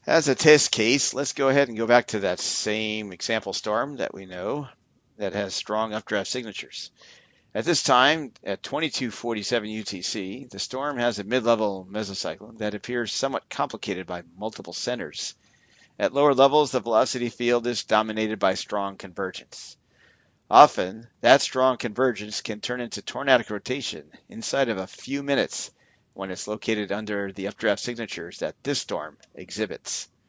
As a test case, let's go ahead and go back to that same example storm that we know that has strong updraft signatures. At this time, at 2247 UTC, the storm has a mid-level mesocyclone that appears somewhat complicated by multiple centers. At lower levels, the velocity field is dominated by strong convergence. Often, that strong convergence can turn into tornadic rotation inside of a few minutes when it's located under the updraft signatures that this storm exhibits.